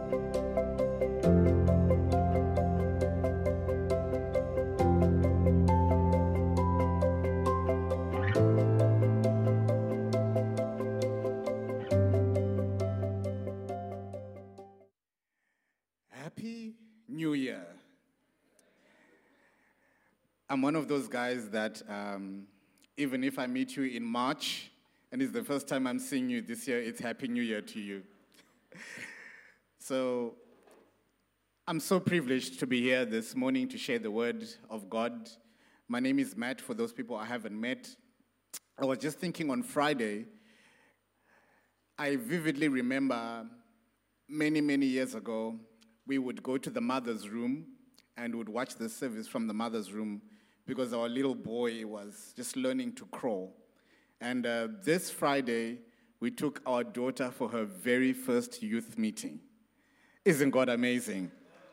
Happy New Year. I'm one of those guys that even if I meet you in March and it's the first time I'm seeing you this year, it's Happy New Year to you. So I'm so privileged to be here this morning to share the word of God. My name is Matt, for those people I haven't met. I was just thinking on Friday, I vividly remember many, many years ago, we would go to the mother's room and would watch the service from the mother's room because our little boy was just learning to crawl. And this Friday, we took our daughter for her very first youth meeting. Isn't God amazing?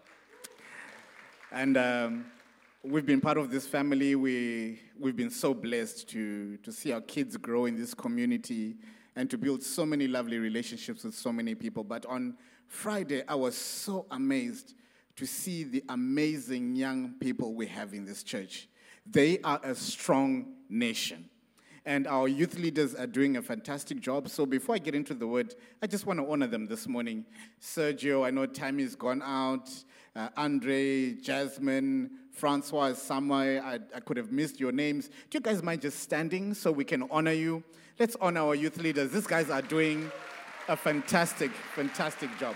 And we've been part of this family. We've been so blessed to see our kids grow in this community and to build so many lovely relationships with so many people. But on Friday, I was so amazed to see the amazing young people we have in this church. They are a strong nation. And our youth leaders are doing a fantastic job. So before I get into the word, I just want to honor them this morning. Sergio, I know Tammy's gone out. Andre, Jasmine, Francois, somewhere. I could have missed your names. Do you guys mind just standing so we can honor you? Let's honor our youth leaders. These guys are doing a fantastic, fantastic job.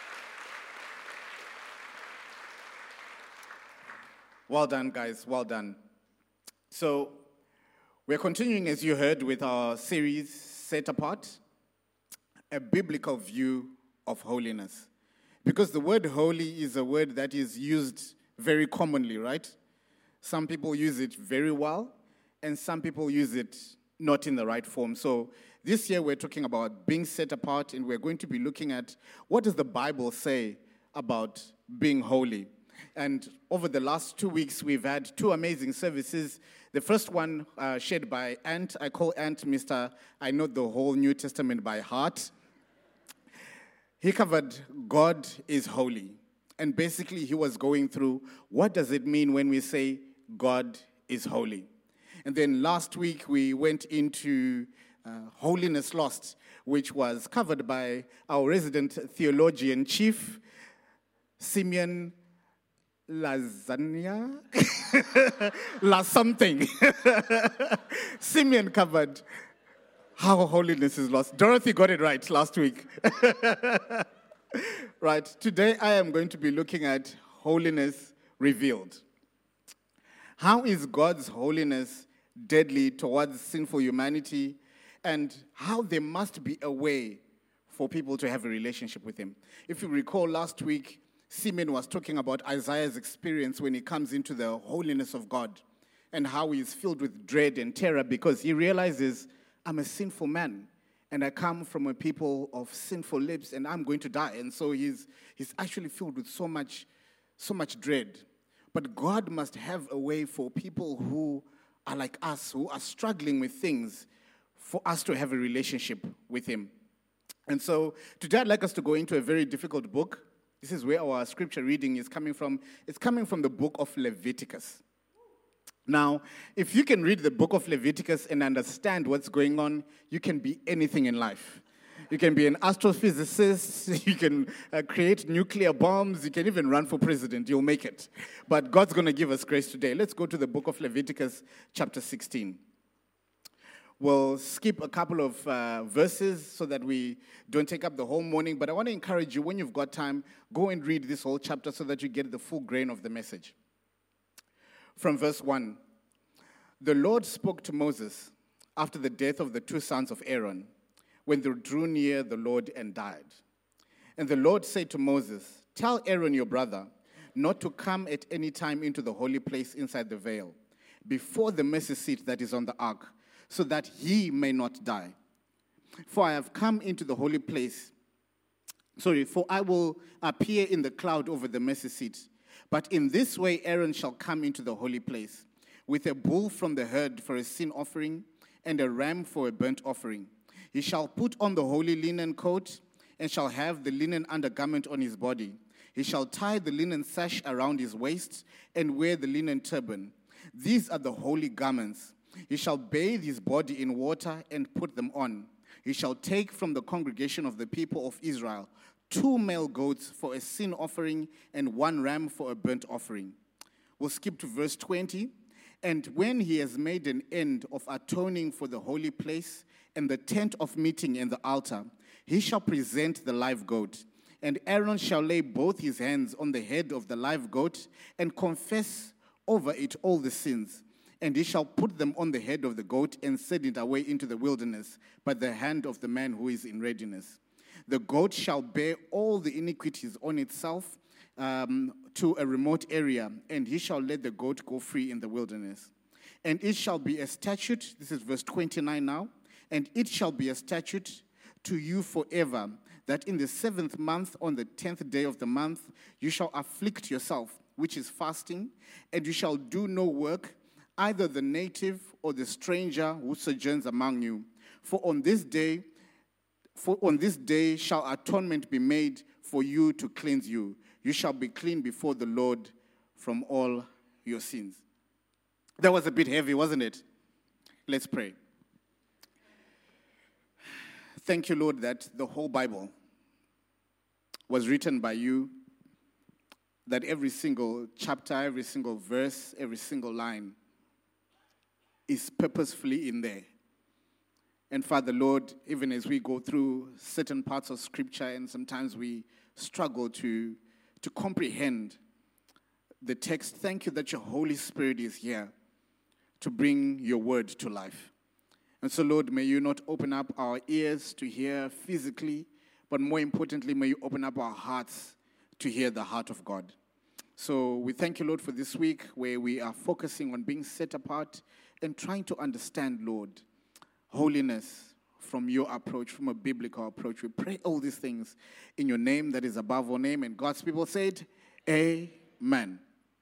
Well done, guys. Well done. So we're continuing, as you heard, with our series, Set Apart, a biblical view of holiness. Because the word holy is a word that is used very commonly, right? Some people use it very well, and some people use it not in the right form. So this year we're talking about being set apart, and we're going to be looking at what does the Bible say about being holy. And over the last 2 weeks, we've had two amazing services. The first one shared by Ant. I call Ant Mr. I know the whole New Testament by heart. He covered God is holy. And basically, he was going through what does it mean when we say God is holy. And then last week, we went into Holiness Lost, which was covered by our resident theologian chief, Simeon Lasagna? La something. Simeon covered how holiness is lost. Dorothy got it right last week. Right, today I am going to be looking at holiness revealed. How is God's holiness deadly towards sinful humanity, and how there must be a way for people to have a relationship with him? If you recall last week, Simeon was talking about Isaiah's experience when he comes into the holiness of God and how he is filled with dread and terror because he realizes, I'm a sinful man and I come from a people of sinful lips and I'm going to die. And so he's actually filled with so much dread. But God must have a way for people who are like us, who are struggling with things, for us to have a relationship with him. And so today I'd like us to go into a very difficult book. This is where our scripture reading is coming from. It's coming from the book of Leviticus. Now, if you can read the book of Leviticus and understand what's going on, you can be anything in life. You can be an astrophysicist, you can create nuclear bombs, you can even run for president, you'll make it. But God's going to give us grace today. Let's go to the book of Leviticus, chapter 16. We'll skip a couple of verses so that we don't take up the whole morning. But I want to encourage you, when you've got time, go and read this whole chapter so that you get the full grain of the message. From verse 1, the Lord spoke to Moses after the death of the two sons of Aaron, when they drew near the Lord and died. And the Lord said to Moses, tell Aaron your brother not to come at any time into the holy place inside the veil, before the mercy seat that is on the ark, so that he may not die. For I have come into the holy place. For I will appear in the cloud over the mercy seat. But in this way Aaron shall come into the holy place, with a bull from the herd for a sin offering, and a ram for a burnt offering. He shall put on the holy linen coat, and shall have the linen undergarment on his body. He shall tie the linen sash around his waist and wear the linen turban. These are the holy garments. He shall bathe his body in water and put them on. He shall take from the congregation of the people of Israel 2 male goats for a sin offering and 1 ram for a burnt offering. We'll skip to verse 20. And when he has made an end of atoning for the holy place and the tent of meeting and the altar, he shall present the live goat. And Aaron shall lay both his hands on the head of the live goat and confess over it all the sins. And he shall put them on the head of the goat and send it away into the wilderness by the hand of the man who is in readiness. The goat shall bear all the iniquities on itself to a remote area, and he shall let the goat go free in the wilderness. And it shall be a statute, this is verse 29 now, and it shall be a statute to you forever, that in the 7th month, on the 10th day of the month, you shall afflict yourself, which is fasting, and you shall do no work, either the native or the stranger who sojourns among you. For on this day shall atonement be made for you to cleanse you. You shall be clean before the Lord from all your sins. That was a bit heavy, wasn't it? Let's pray. Thank you, Lord, that the whole Bible was written by you, that every single chapter, every single verse, every single line is purposefully in there. And Father, Lord, even as we go through certain parts of Scripture and sometimes we struggle to comprehend the text, thank you that your Holy Spirit is here to bring your word to life. And so, Lord, may you not open up our ears to hear physically, but more importantly, may you open up our hearts to hear the heart of God. So we thank you, Lord, for this week where we are focusing on being set apart and trying to understand, Lord, holiness from your approach, from a biblical approach. We pray all these things in your name that is above all name. And God's people said, Amen.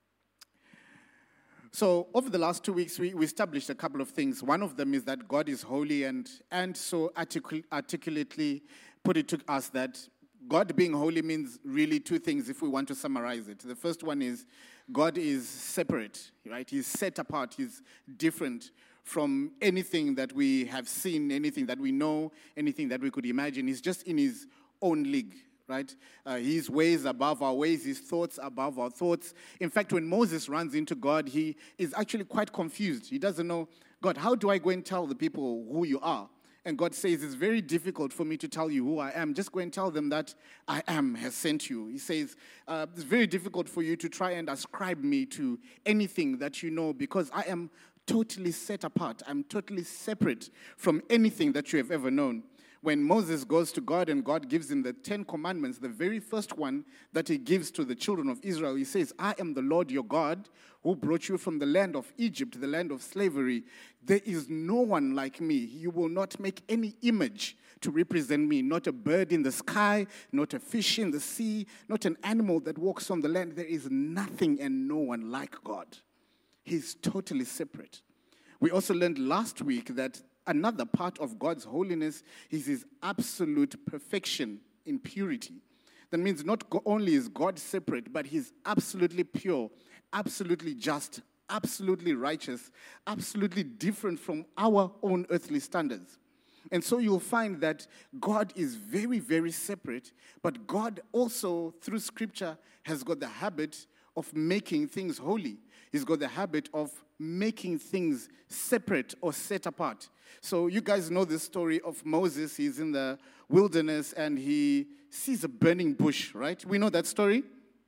So over the last 2 weeks, we established a couple of things. One of them is that God is holy, and so articulately put it to us that God being holy means really 2 things if we want to summarize it. The first one is God is separate, right? He's set apart. He's different from anything that we have seen, anything that we know, anything that we could imagine. He's just in his own league, right? His ways above our ways, his thoughts above our thoughts. In fact, when Moses runs into God, he is actually quite confused. He doesn't know, God, how do I go and tell the people who you are? And God says, it's very difficult for me to tell you who I am. Just go and tell them that I am has sent you. He says, it's very difficult for you to try and ascribe me to anything that you know, because I am totally set apart. I'm totally separate from anything that you have ever known. When Moses goes to God and God gives him the 10 commandments, the very first one that he gives to the children of Israel, he says, I am the Lord your God who brought you from the land of Egypt, the land of slavery. There is no one like me. You will not make any image to represent me, not a bird in the sky, not a fish in the sea, not an animal that walks on the land. There is nothing and no one like God. He's totally separate. We also learned last week that another part of God's holiness is his absolute perfection in purity. That means not only is God separate, but he's absolutely pure, absolutely just, absolutely righteous, absolutely different from our own earthly standards. And so you'll find that God is very, very separate, but God also, through Scripture, has got the habit of making things holy. He's got the habit of making things separate or set apart. So you guys know the story of Moses. He's in the wilderness and he sees a burning bush, right? We know that story.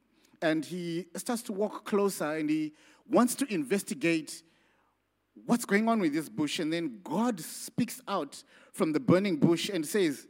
And he starts to walk closer and he wants to investigate what's going on with this bush. And then God speaks out from the burning bush and says,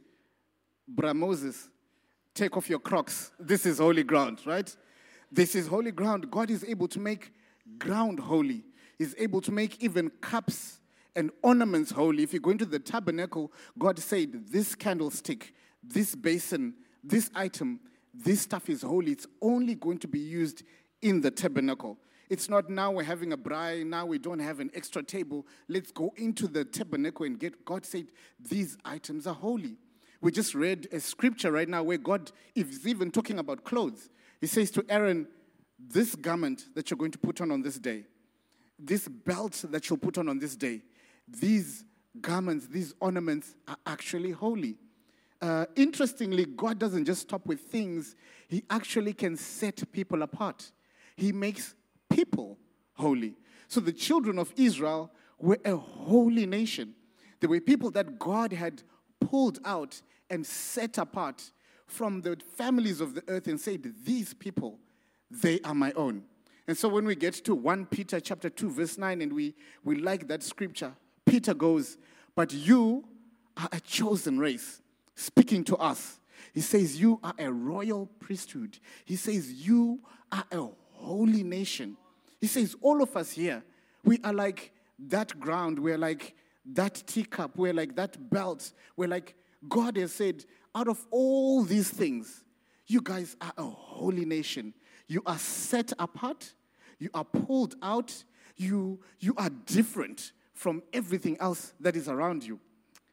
Bra Moses, take off your Crocs. This is holy ground, right? This is holy ground. God is able to make ground holy. He's able to make even cups and ornaments holy. If you go into the tabernacle, God said, this candlestick, this basin, this item, this stuff is holy. It's only going to be used in the tabernacle. It's not now we're having a braai, now we don't have an extra table. Let's go into the tabernacle and get. God said, these items are holy. We just read a scripture right now where God is even talking about clothes. He says to Aaron, this garment that you're going to put on this day, this belt that you'll put on this day, these garments, these ornaments are actually holy. Interestingly, God doesn't just stop with things. He actually can set people apart. He makes people holy. So the children of Israel were a holy nation. They were people that God had pulled out and set apart from the families of the earth and said, these people, they are my own. And so when we get to 1 Peter chapter 2, verse 9, and we like that scripture, Peter goes, but you are a chosen race, speaking to us. He says, you are a royal priesthood. He says, you are a holy nation. He says, all of us here, we are like that ground. We're like that teacup. We're like that belt. We're like, God has said, out of all these things, you guys are a holy nation. You are set apart. You are pulled out. You are different from everything else that is around you.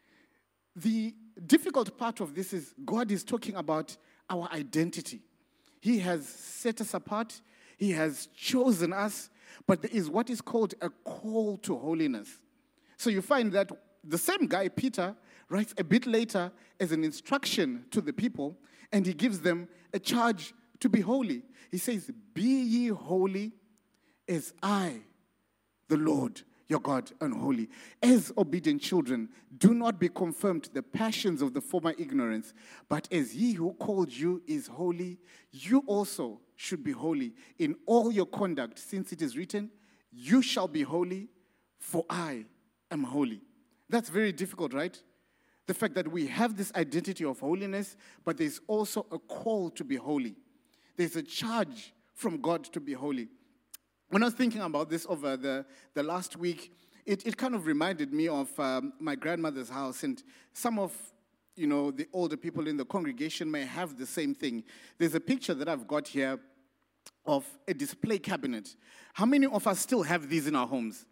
The difficult part of this is God is talking about our identity. He has set us apart. He has chosen us. But there is what is called a call to holiness. So you find that the same guy, Peter, writes a bit later as an instruction to the people, and he gives them a charge to be holy. He says, be ye holy as I, the Lord, your God, am holy. As obedient children, do not be conformed to the passions of the former ignorance, but as he who called you is holy, you also should be holy in all your conduct, since it is written, you shall be holy, for I am holy. That's very difficult, right? The fact that we have this identity of holiness, but there's also a call to be holy. There's a charge from God to be holy. When I was thinking about this over the last week, it kind of reminded me of my grandmother's house, and some of the older people in the congregation may have the same thing. There's a picture that I've got here of a display cabinet. How many of us still have these in our homes?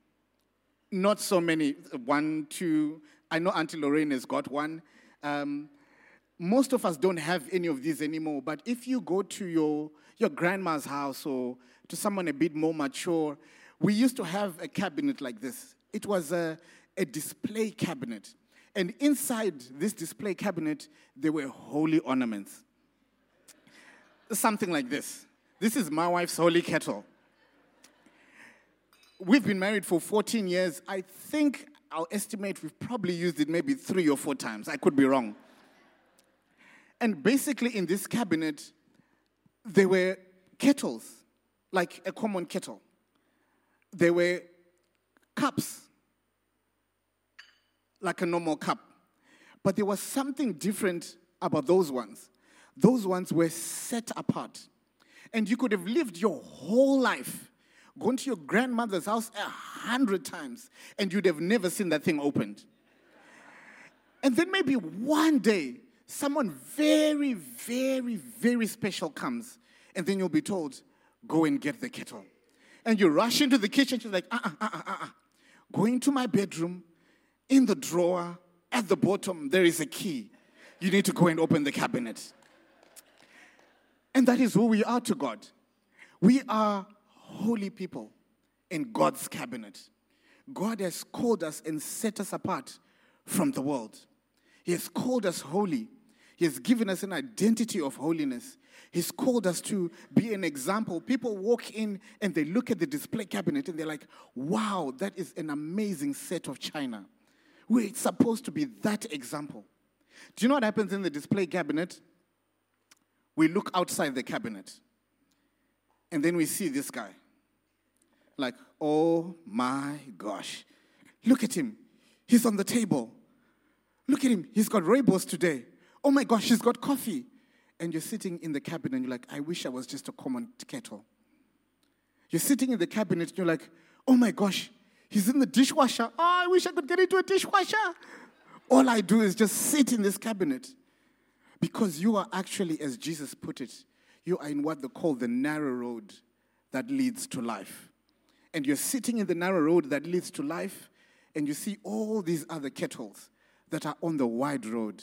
Not so many. 1, 2. I know Auntie Lorraine has got one. Most of us don't have any of these anymore. But if you go to your grandma's house or to someone a bit more mature, we used to have a cabinet like this. It was a display cabinet. And inside this display cabinet, there were holy ornaments. Something like this. This is my wife's holy kettle. We've been married for 14 years. I think I'll estimate we've probably used it maybe 3 or 4 times. I could be wrong. And basically in this cabinet, there were kettles, like a common kettle. There were cups, like a normal cup. But there was something different about those ones. Those ones were set apart. And you could have lived your whole life, gone to your grandmother's house 100 times, and you'd have never seen that thing opened. And then maybe one day, someone very, very, very special comes, and then you'll be told, go and get the kettle. And you rush into the kitchen, you're like, Go into my bedroom, in the drawer, at the bottom, there is a key. You need to go and open the cabinet. And that is who we are to God. We are holy people in God's cabinet. God has called us and set us apart from the world. He has called us holy. He has given us an identity of holiness. He's called us to be an example. People walk in and they look at the display cabinet and they're like, wow, that is an amazing set of china. We're supposed to be that example. Do you know what happens in the display cabinet? We look outside the cabinet and then we see this guy. Like, oh my gosh. Look at him. He's on the table. Look at him. He's got Rooibos today. Oh my gosh, he's got coffee. And you're sitting in the cabinet and you're like, I wish I was just a common kettle. You're sitting in the cabinet and you're like, oh my gosh, he's in the dishwasher. Oh, I wish I could get into a dishwasher. All I do is just sit in this cabinet. Because you are actually, as Jesus put it, you are in what they call the narrow road that leads to life. And you're sitting in the narrow road that leads to life, and you see all these other kettles that are on the wide road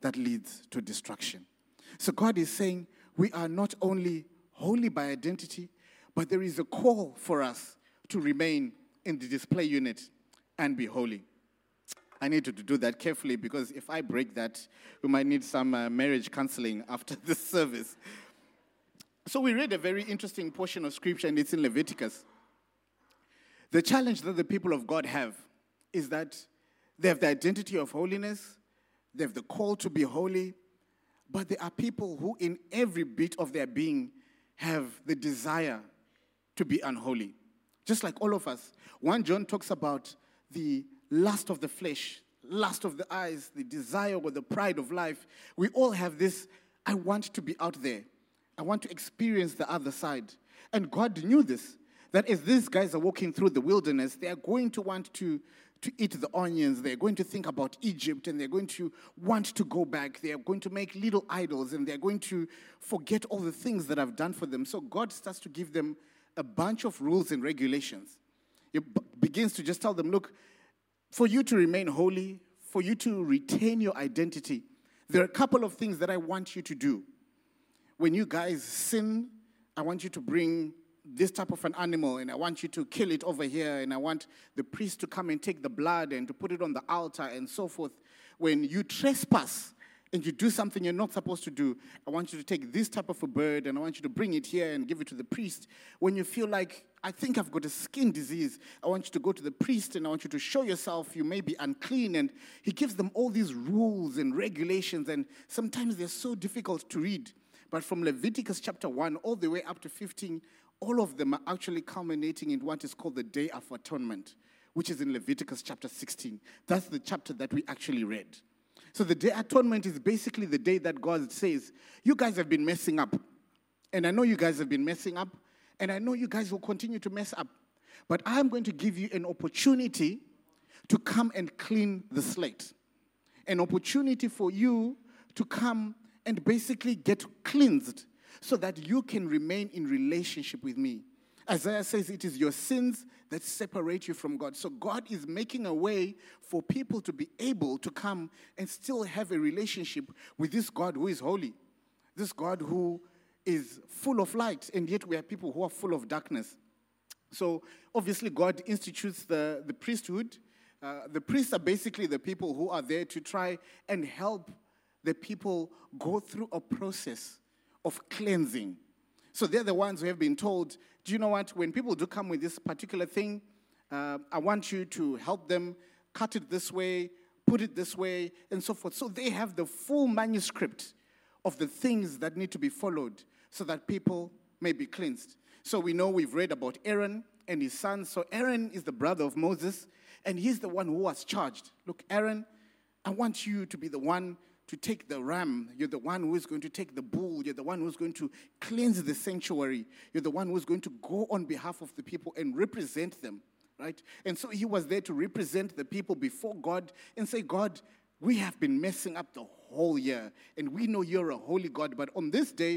that leads to destruction. So God is saying we are not only holy by identity, but there is a call for us to remain in the display unit and be holy. I need to do that carefully because if I break that, we might need some marriage counseling after this service. So we read a very interesting portion of Scripture, and it's in Leviticus. The challenge that the people of God have is that they have the identity of holiness, they have the call to be holy, but there are people who in every bit of their being have the desire to be unholy. Just like all of us. 1 John talks about the lust of the flesh, lust of the eyes, the desire or the pride of life. We all have this, I want to be out there. I want to experience the other side. And God knew this, that as these guys are walking through the wilderness, they are going to want to eat the onions. They're going to think about Egypt, and they're going to want to go back. They are going to make little idols, and they're going to forget all the things that I've done for them. So God starts to give them a bunch of rules and regulations. He begins to just tell them, look, for you to remain holy, for you to retain your identity, there are a couple of things that I want you to do. When you guys sin, I want you to bring this type of an animal, and I want you to kill it over here, and I want the priest to come and take the blood and to put it on the altar and so forth. When you trespass and you do something you're not supposed to do, I want you to take this type of a bird, and I want you to bring it here and give it to the priest. When you feel like, I think I've got a skin disease, I want you to go to the priest, and I want you to show yourself you may be unclean. And he gives them all these rules and regulations, and sometimes they're so difficult to read. But from Leviticus chapter 1 all the way up to 15, all of them are actually culminating in what is called the Day of Atonement, which is in Leviticus chapter 16. That's the chapter that we actually read. So the Day of Atonement is basically the day that God says, you guys have been messing up. And I know you guys have been messing up. And I know you guys will continue to mess up. But I'm going to give you an opportunity to come and clean the slate. An opportunity for you to come and basically get cleansed so that you can remain in relationship with me. Isaiah says it is your sins that separate you from God. So God is making a way for people to be able to come and still have a relationship with this God who is holy, this God who is full of light, and yet we are people who are full of darkness. So obviously God institutes the priesthood. The priests are basically the people who are there to try and help the people go through a process of cleansing. So they're the ones who have been told, do you know what, when people do come with this particular thing, I want you to help them cut it this way, put it this way, and so forth. So they have the full manuscript of the things that need to be followed so that people may be cleansed. So we know we've read about Aaron and his sons. So Aaron is the brother of Moses, and he's the one who was charged. Look, Aaron, I want you to be the one to take the ram. You're the one who is going to take the bull. You're the one who's going to cleanse the sanctuary. You're the one who's going to go on behalf of the people and represent them, right? And so he was there to represent the people before God and say, God, we have been messing up the whole year, and we know you're a holy God, but on this day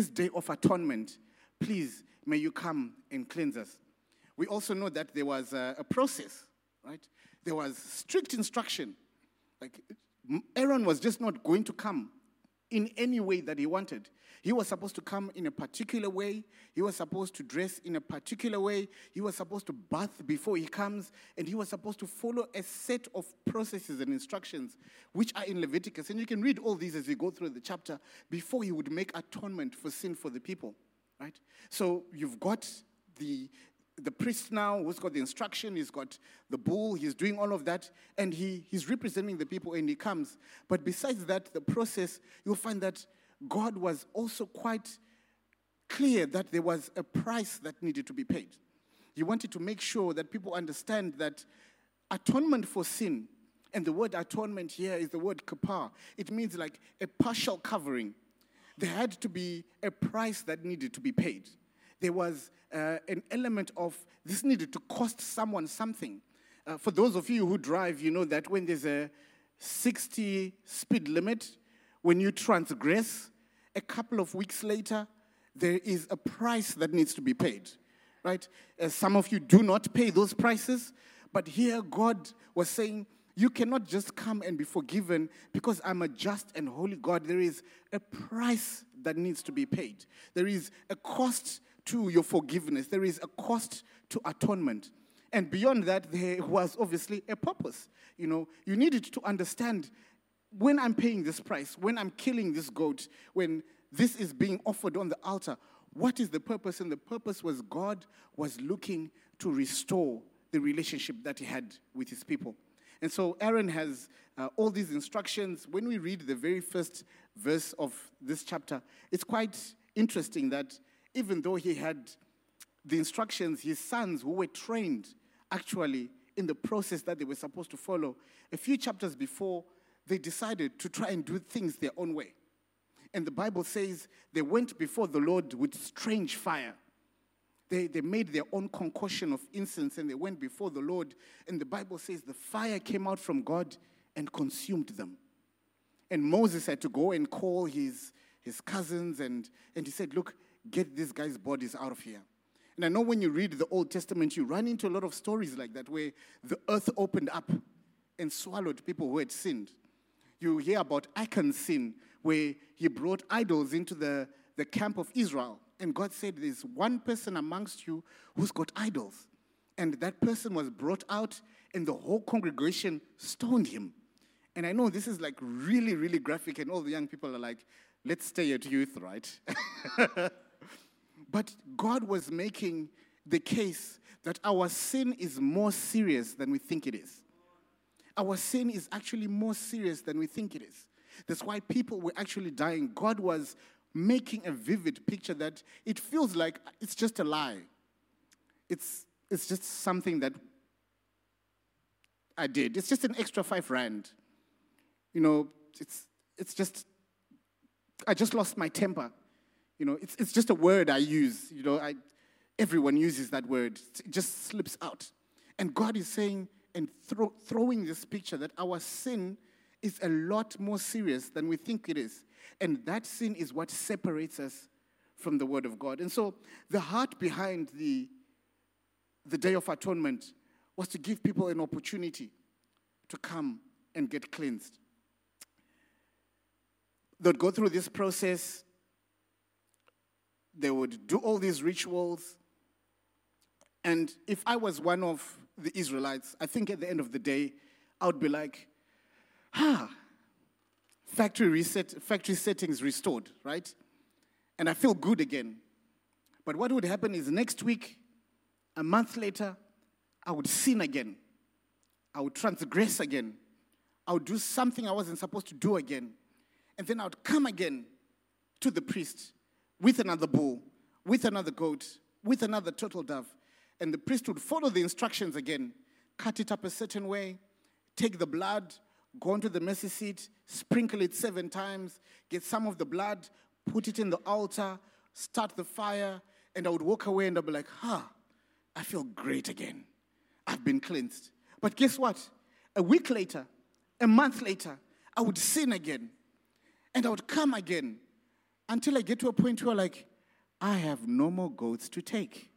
of atonement, please, may you come and cleanse us. We also know that there was a process, right? There was strict instruction. Like, Aaron was just not going to come in any way that he wanted. He was supposed to come in a particular way. He was supposed to dress in a particular way. He was supposed to bath before he comes. And he was supposed to follow a set of processes and instructions which are in Leviticus. And you can read all these as you go through the chapter before he would make atonement for sin for the people, right? So you've got the priest now who's got the instruction, he's got the bull, he's doing all of that, and he's representing the people and he comes. But besides that, the process, you'll find that God was also quite clear that there was a price that needed to be paid. He wanted to make sure that people understand that atonement for sin, and the word atonement here is the word kapar. It means like a partial covering. There had to be a price that needed to be paid. There was an element of this needed to cost someone something. For those of you who drive, you know that when there's a 60 speed limit, when you transgress, a couple of weeks later, there is a price that needs to be paid, right? Some of you do not pay those prices, but here God was saying, You cannot just come and be forgiven because I'm a just and holy God. There is a price that needs to be paid. There is a cost to your forgiveness. There is a cost to atonement. And beyond that, there was obviously a purpose. You needed to understand, when I'm paying this price, when I'm killing this goat, when this is being offered on the altar, what is the purpose? And the purpose was God was looking to restore the relationship that he had with his people. And so Aaron has all these instructions. When we read the very first verse of this chapter, it's quite interesting that even though he had the instructions, his sons who were trained actually in the process that they were supposed to follow, a few chapters before, they decided to try and do things their own way. And the Bible says they went before the Lord with strange fire. They made their own concoction of incense and they went before the Lord. And the Bible says the fire came out from God and consumed them. And Moses had to go and call his cousins and he said, look, get these guys' bodies out of here. And I know when you read the Old Testament, you run into a lot of stories like that where the earth opened up and swallowed people who had sinned. You hear about Achan's sin where he brought idols into the camp of Israel. And God said, there's one person amongst you who's got idols. And that person was brought out and the whole congregation stoned him. And I know this is like really, really graphic and all the young people are like, let's stay at youth, right? But God was making the case that our sin is more serious than we think it is. Our sin is actually more serious than we think it is. That's why people were actually dying. God was making a vivid picture that it feels like it's just a lie. It's just something that I did. It's just an extra 5 rand. It's just, I just lost my temper. It's just a word I use. Everyone uses that word. It just slips out. And God is saying and throwing this picture that our sin is a lot more serious than we think it is. And that sin is what separates us from the Word of God. And so the heart behind the Day of Atonement was to give people an opportunity to come and get cleansed. They'd go through this process. They would do all these rituals. And if I was one of the Israelites, I think at the end of the day, I would be like, factory settings restored, right? And I feel good again. But what would happen is next week, a month later, I would sin again. I would transgress again. I would do something I wasn't supposed to do again. And then I would come again to the priest with another bull, with another goat, with another turtle dove. And the priest would follow the instructions again, cut it up a certain way, take the blood, go onto the mercy seat, sprinkle it 7 times, get some of the blood, put it in the altar, start the fire, and I would walk away and I'd be like, I feel great again. I've been cleansed. But guess what? A week later, a month later, I would sin again. And I would come again until I get to a point where like, I have no more goats to take.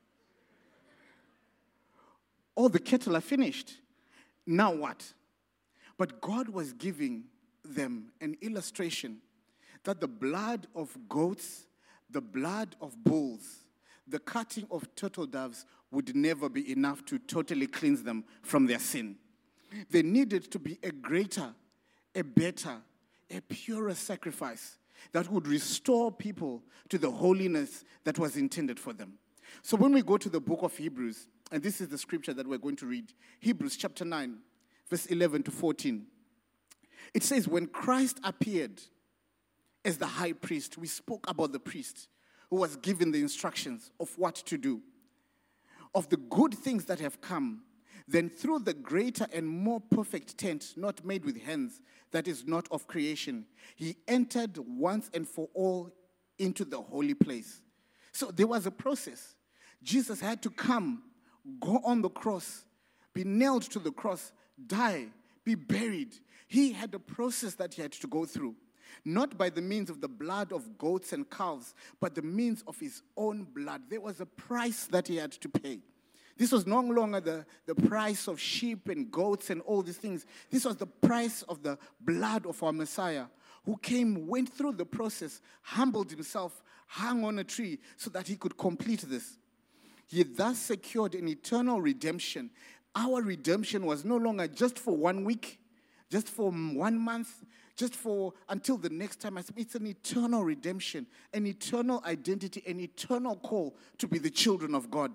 All the cattle are finished. Now what? But God was giving them an illustration that the blood of goats, the blood of bulls, the cutting of turtle doves would never be enough to totally cleanse them from their sin. There needed to be a greater, a better, a purer sacrifice that would restore people to the holiness that was intended for them. So when we go to the book of Hebrews, and this is the scripture that we're going to read, Hebrews chapter 9, verse 11 to 14. It says, when Christ appeared as the high priest, we spoke about the priest who was given the instructions of what to do, of the good things that have come. Then through the greater and more perfect tent, not made with hands, that is not of creation, he entered once and for all into the holy place. So there was a process. Jesus had to come, go on the cross, be nailed to the cross, die, be buried. He had a process that he had to go through, not by the means of the blood of goats and calves, but the means of his own blood. There was a price that he had to pay. This was no longer the price of sheep and goats and all these things. This was the price of the blood of our Messiah, who came, went through the process, humbled himself, hung on a tree so that he could complete this. He thus secured an eternal redemption. Our redemption was no longer just for 1 week, just for 1 month, just for until the next time. It's an eternal redemption, an eternal identity, an eternal call to be the children of God.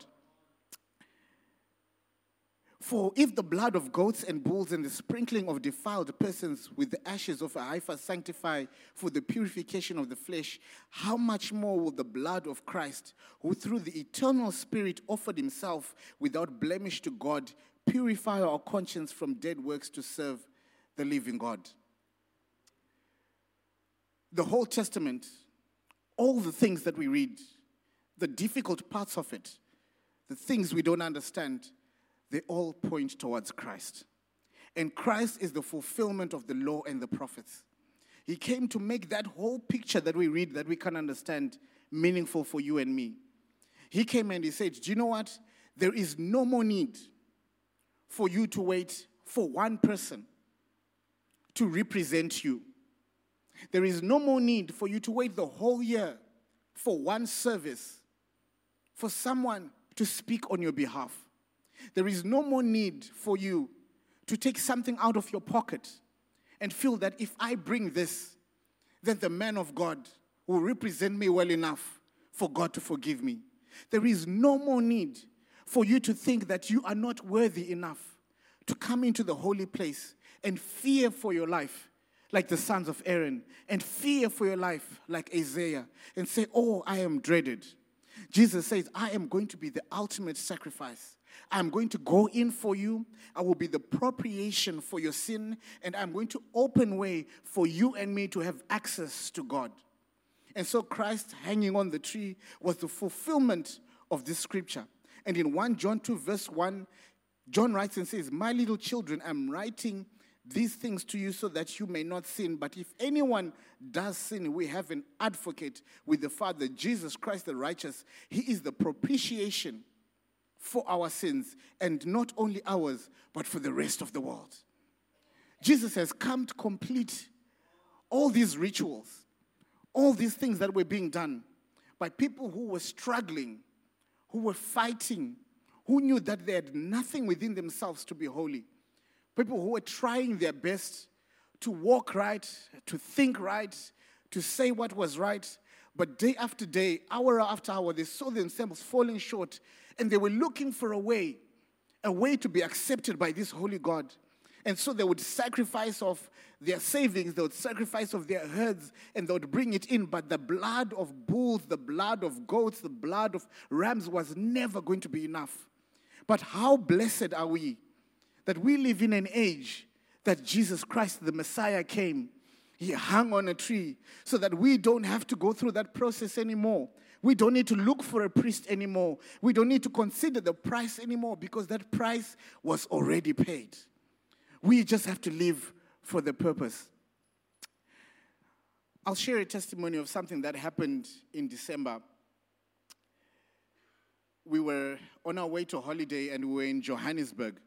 For if the blood of goats and bulls and the sprinkling of defiled persons with the ashes of a heifer sanctify for the purification of the flesh, how much more will the blood of Christ, who through the eternal Spirit offered himself without blemish to God, purify our conscience from dead works to serve the living God? The whole Testament, all the things that we read, the difficult parts of it, the things we don't understand, they all point towards Christ. And Christ is the fulfillment of the law and the prophets. He came to make that whole picture that we read, that we can understand, meaningful for you and me. He came and he said, do you know what? There is no more need for you to wait for one person to represent you. There is no more need for you to wait the whole year for one service, for someone to speak on your behalf. There is no more need for you to take something out of your pocket and feel that if I bring this, then the man of God will represent me well enough for God to forgive me. There is no more need for you to think that you are not worthy enough to come into the holy place and fear for your life like the sons of Aaron, and fear for your life like Isaiah, and say, oh, I am dreaded. Jesus says, I am going to be the ultimate sacrifice. I'm going to go in for you. I will be the propitiation for your sin, and I'm going to open way for you and me to have access to God. And so Christ hanging on the tree was the fulfillment of this scripture. And in 1 John 2 verse 1, John writes and says, my little children, I'm writing these things to you so that you may not sin. But if anyone does sin, we have an advocate with the Father, Jesus Christ the righteous. He is the propitiation for our sins, and not only ours, but for the rest of the world. Jesus has come to complete all these rituals, all these things that were being done by people who were struggling, who were fighting, who knew that they had nothing within themselves to be holy. People who were trying their best to walk right, to think right, to say what was right. But day after day, hour after hour, they saw themselves falling short. And they were looking for a way to be accepted by this holy God. And so they would sacrifice of their savings, they would sacrifice of their herds, and they would bring it in. But the blood of bulls, the blood of goats, the blood of rams was never going to be enough. But how blessed are we that we live in an age that Jesus Christ, the Messiah, came. He hung on a tree so that we don't have to go through that process anymore. We don't need to look for a priest anymore. We don't need to consider the price anymore because that price was already paid. We just have to live for the purpose. I'll share a testimony of something that happened in December. We were on our way to a holiday and we were in Johannesburg.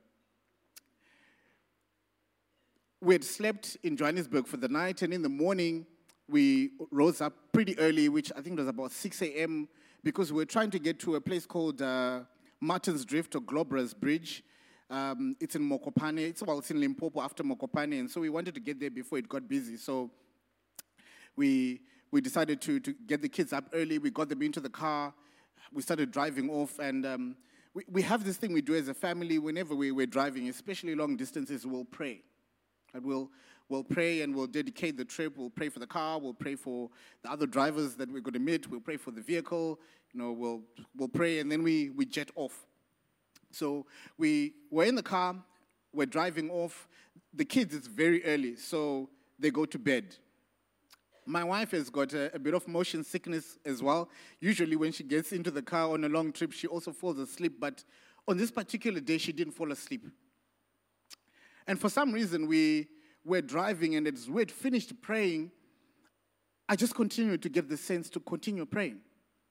We had slept in Johannesburg for the night, and in the morning, we rose up pretty early, which I think was about 6 a.m., because we were trying to get to a place called Martin's Drift or Globras Bridge. It's in Mokopane. It's in Limpopo after Mokopane, and so we wanted to get there before it got busy. So we decided to get the kids up early. We got them into the car. We started driving off, and we have this thing we do as a family. Whenever we're driving, especially long distances, we'll pray. And we'll pray and we'll dedicate the trip. We'll pray for the car. We'll pray for the other drivers that we're going to meet. We'll pray for the vehicle. We'll pray, and then we jet off. So we were in the car. We're driving off. The kids, it's very early, so they go to bed. My wife has got a bit of motion sickness as well. Usually when she gets into the car on a long trip, she also falls asleep. But on this particular day, she didn't fall asleep. And for some reason, we were driving, and as we had finished praying, I just continued to get the sense to continue praying.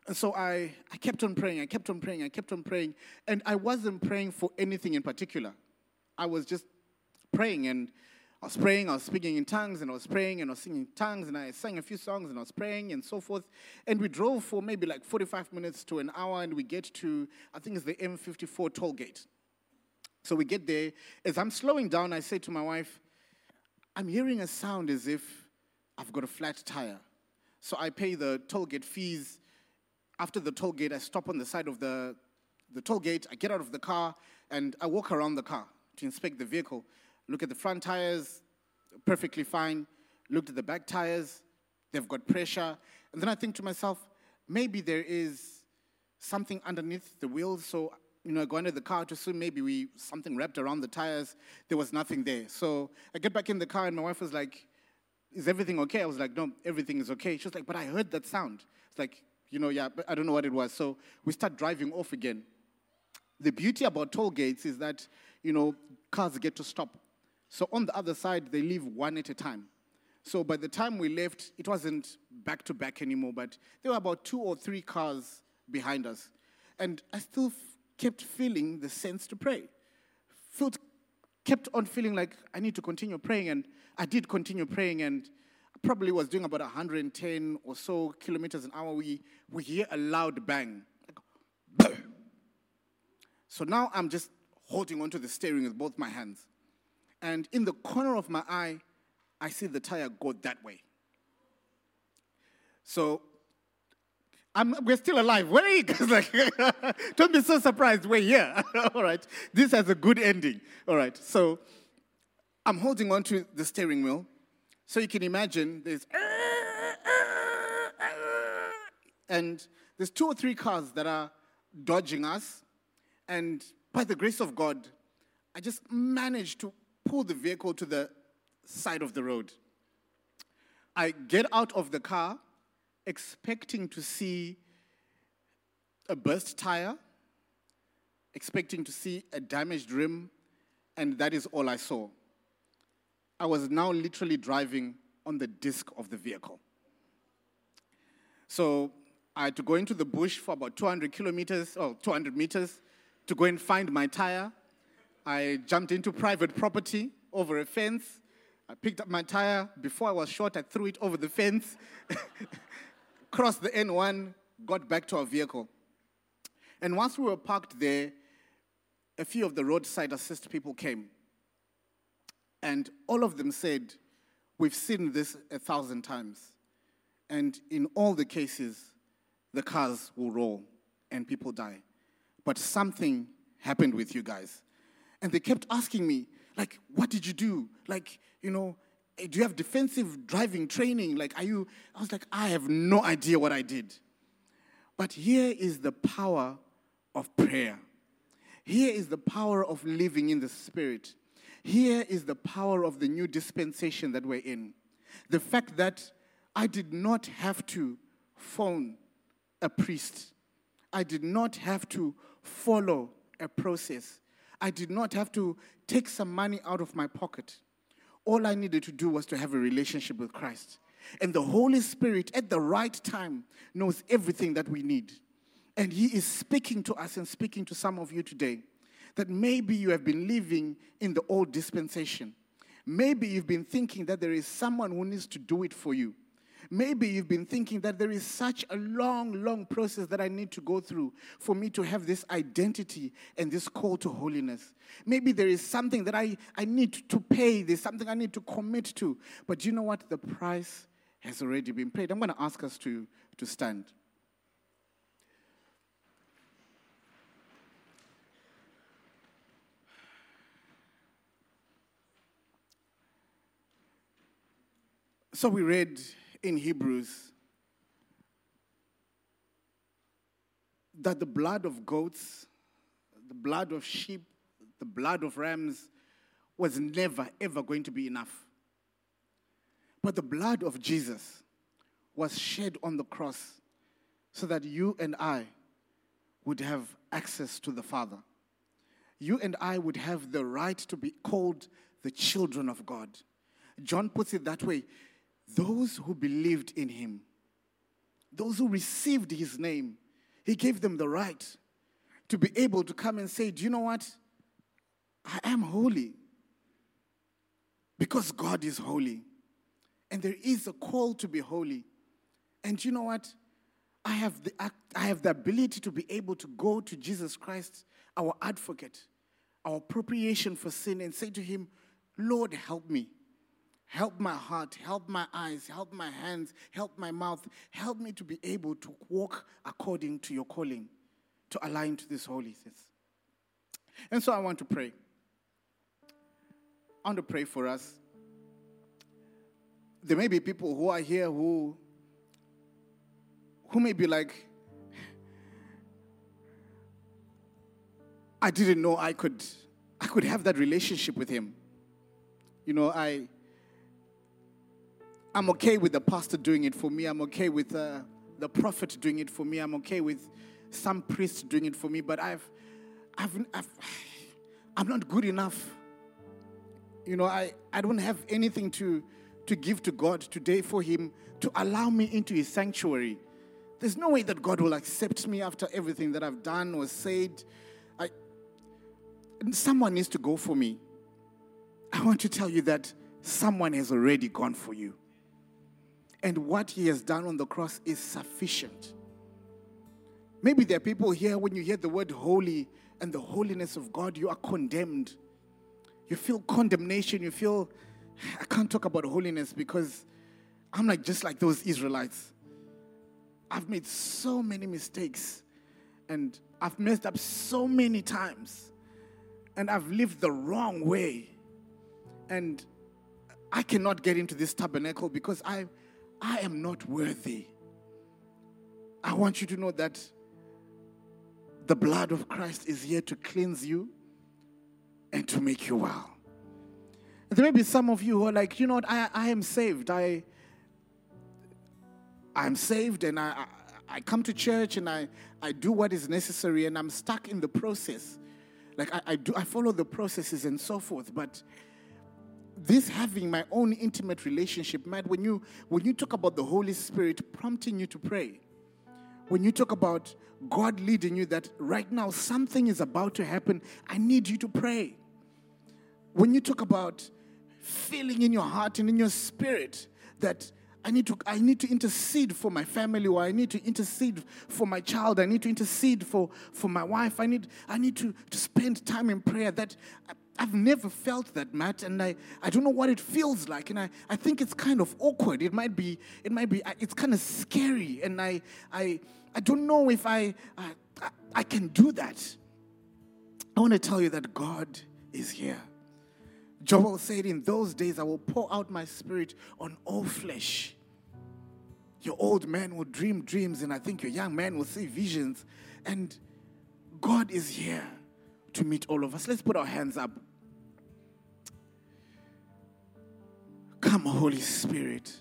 And so I kept on praying, I kept on praying, I kept on praying. And I wasn't praying for anything in particular. I was just praying, and I was praying, I was speaking in tongues, and I was praying, and I was singing in tongues, and I sang a few songs, and I was praying, and so forth. And we drove for maybe like 45 minutes to an hour, and we get to, I think it's the M54 toll gate. So we get there. As I'm slowing down, I say to my wife, I'm hearing a sound as if I've got a flat tire. So I pay the toll gate fees. After the toll gate, I stop on the side of the toll gate. I get out of the car, and I walk around the car to inspect the vehicle. Look at the front tires, perfectly fine. Looked at the back tires, they've got pressure. And then I think to myself, maybe there is something underneath the wheels. So, I go into the car to assume maybe something wrapped around the tires. There was nothing there. So I get back in the car, and my wife was like, is everything okay? I was like, no, everything is okay. She was like, but I heard that sound. It's like, yeah, but I don't know what it was. So we start driving off again. The beauty about toll gates is that, cars get to stop. So on the other side, they leave one at a time. So by the time we left, it wasn't back-to-back anymore, but there were about 2 or 3 cars behind us. And I still kept feeling the sense to pray. Kept on feeling like I need to continue praying, and I did continue praying, and I probably was doing about 110 or so kilometers an hour. We hear a loud bang. Like, so now I'm just holding onto the steering with both my hands. And in the corner of my eye, I see the tire go that way. So we're still alive. Where are you guys? Like, don't be so surprised. We're here. All right. This has a good ending. All right. So I'm holding onto the steering wheel. So you can imagine and there's 2 or 3 cars that are dodging us. And by the grace of God, I just managed to pull the vehicle to the side of the road. I get out of the car expecting to see a burst tire, expecting to see a damaged rim, and that is all I saw. I was now literally driving on the disc of the vehicle. So I had to go into the bush for about 200 meters to go and find my tire. I jumped into private property over a fence. I picked up my tire. Before I was shot, I threw it over the fence, crossed the N1, got back to our vehicle. And once we were parked there, a few of the roadside assist people came. And all of them said, we've seen this 1,000 times. And in all the cases, the cars will roll and people die. But something happened with you guys. And they kept asking me, like, what did you do? Like, do you have defensive driving training? Like, I was like, I have no idea what I did. But here is the power of prayer. Here is the power of living in the Spirit. Here is the power of the new dispensation that we're in. The fact that I did not have to phone a priest. I did not have to follow a process. I did not have to take some money out of my pocket. All I needed to do was to have a relationship with Christ. And the Holy Spirit, at the right time, knows everything that we need. And He is speaking to us and speaking to some of you today that maybe you have been living in the old dispensation. Maybe you've been thinking that there is someone who needs to do it for you. Maybe you've been thinking that there is such a long, long process that I need to go through for me to have this identity and this call to holiness. Maybe there is something that I need to pay. There's something I need to commit to. But you know what? The price has already been paid. I'm going to ask us to stand. So we read in Hebrews that the blood of goats, the blood of sheep, the blood of rams was never, ever going to be enough. But the blood of Jesus was shed on the cross so that you and I would have access to the Father. You and I would have the right to be called the children of God. John puts it that way. Those who believed in Him those who received his name, he gave them the right to be able to come and say, do you know what? I am holy because God is holy. And there is a call to be holy. And you know what? I have the ability to be able to go to Jesus Christ, our advocate, our propitiation for sin, and say to him, Lord, help me. Help my heart, help my eyes, help my hands, help my mouth. Help me to be able to walk according to your calling, to align to this holiness. And so I want to pray. I want to pray for us. There may be people who are here who may be like, I didn't know I could have that relationship with him. You know, I'm okay with the pastor doing it for me. I'm okay with the prophet doing it for me. I'm okay with some priest doing it for me. But I'm not good enough. You know, I don't have anything to give to God today for him to allow me into his sanctuary. There's no way that God will accept me after everything that I've done or said. Someone needs to go for me. I want to tell you that someone has already gone for you. And what he has done on the cross is sufficient. Maybe there are people here, when you hear the word holy and the holiness of God, you are condemned. You feel condemnation. You feel, I can't talk about holiness because I'm just like those Israelites. I've made so many mistakes and I've messed up so many times and I've lived the wrong way. And I cannot get into this tabernacle because I am not worthy. I want you to know that the blood of Christ is here to cleanse you and to make you well. And there may be some of you who are like, you know what, I am saved. I'm saved and I come to church and I do what is necessary and I'm stuck in the process. Like I follow the processes and so forth, but this having my own intimate relationship, Matt, when you talk about the Holy Spirit prompting you to pray, when you talk about God leading you that right now something is about to happen, I need you to pray. When you talk about feeling in your heart and in your spirit that I need to intercede for my family, or I need to intercede for my child, I need to intercede for my wife, I need to spend time in prayer, that I've never felt that, Matt, and I don't know what it feels like, and I think it's kind of awkward. It's kind of scary, and I don't know if I can do that. I want to tell you that God is here. Joel said, in those days I will pour out my spirit on all flesh. Your old man will dream dreams, and I think your young man will see visions. And God is here to meet all of us. Let's put our hands up. Come, Holy Spirit.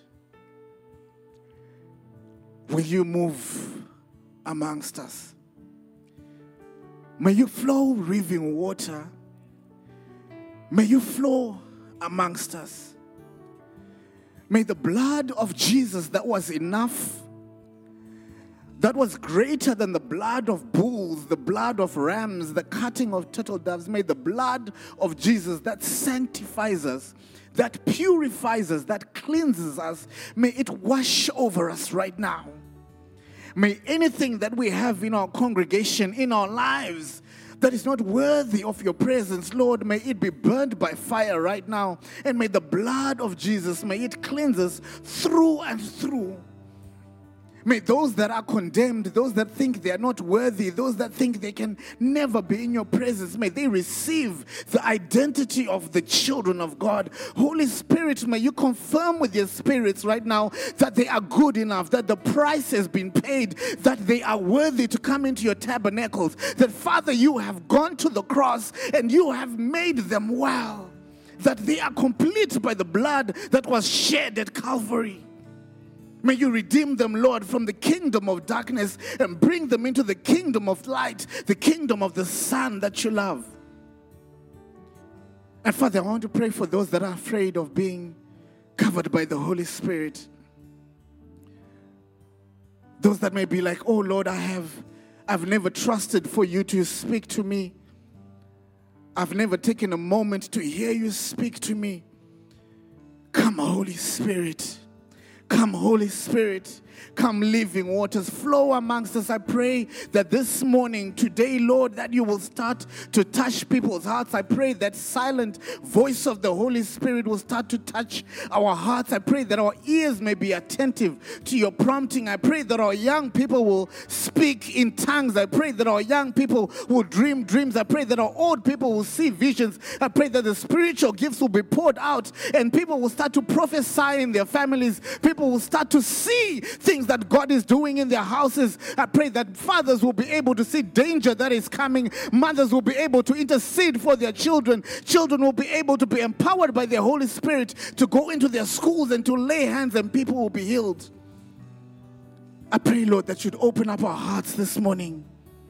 Will you move amongst us? May you flow living water. May you flow amongst us. May the blood of Jesus that was enough, that was greater than the blood of bulls, the blood of rams, the cutting of turtle doves, may the blood of Jesus that sanctifies us, that purifies us, that cleanses us, may it wash over us right now. May anything that we have in our congregation, in our lives, that is not worthy of your presence, Lord, may it be burned by fire right now. And may the blood of Jesus, may it cleanse us through and through. May those that are condemned, those that think they are not worthy, those that think they can never be in your presence, may they receive the identity of the children of God. Holy Spirit, may you confirm with your spirits right now that they are good enough, that the price has been paid, that they are worthy to come into your tabernacles, that, Father, you have gone to the cross and you have made them well, that they are complete by the blood that was shed at Calvary. May you redeem them, Lord, from the kingdom of darkness and bring them into the kingdom of light, the kingdom of the Son that you love. And Father, I want to pray for those that are afraid of being covered by the Holy Spirit. Those that may be like, oh Lord, I've never trusted for you to speak to me. I've never taken a moment to hear you speak to me. Come, Holy Spirit. Come, Holy Spirit. Come, living waters, flow amongst us. I pray that this morning, today, Lord, that you will start to touch people's hearts. I pray that silent voice of the Holy Spirit will start to touch our hearts. I pray that our ears may be attentive to your prompting. I pray that our young people will speak in tongues. I pray that our young people will dream dreams. I pray that our old people will see visions. I pray that the spiritual gifts will be poured out and people will start to prophesy in their families. People will start to see things that God is doing in their houses. I pray that fathers will be able to see danger that is coming. Mothers will be able to intercede for their children. Children will be able to be empowered by the Holy Spirit to go into their schools and to lay hands, and people will be healed. I pray, Lord, that you'd open up our hearts this morning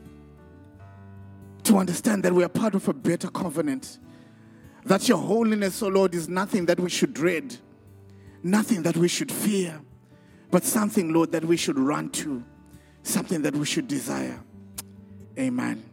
to understand that we are part of a better covenant. That your holiness, O Lord, is nothing that we should dread, nothing that we should fear, but something, Lord, that we should run to, something that we should desire. Amen.